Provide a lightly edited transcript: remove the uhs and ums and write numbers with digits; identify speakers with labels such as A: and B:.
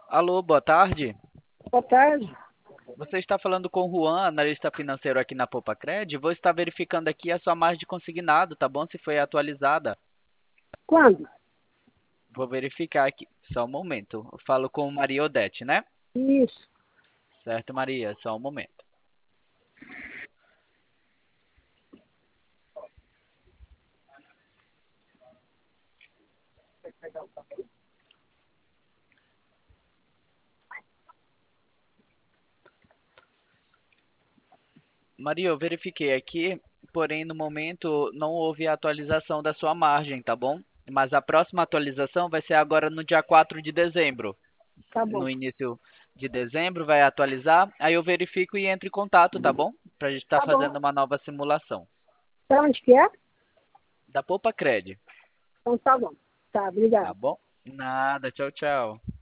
A: Alô, boa tarde.
B: Boa tarde.
A: Você está falando com o Juan, analista financeiro aqui na Popacred. Vou estar verificando aqui a sua margem de consignado, tá bom? Se foi atualizada.
B: Quando?
A: Vou verificar aqui. Só um momento. Eu falo com Maria Odete, né?
B: Isso.
A: Certo, Maria. Só um momento. Maria, eu verifiquei aqui, porém no momento não houve a atualização da sua margem, tá bom? Mas a próxima atualização vai ser agora no dia 4 de dezembro.
B: Tá
A: No
B: bom.
A: início de dezembro vai atualizar, aí eu verifico e entro em contato, tá bom? Pra gente estar
B: Tá bom.
A: fazendo uma nova simulação.
B: Tá onde que é?
A: Da Poupa Cred,
B: Então tá bom. Tá,
A: tá
B: obrigado.
A: bom? Nada, tchau, tchau.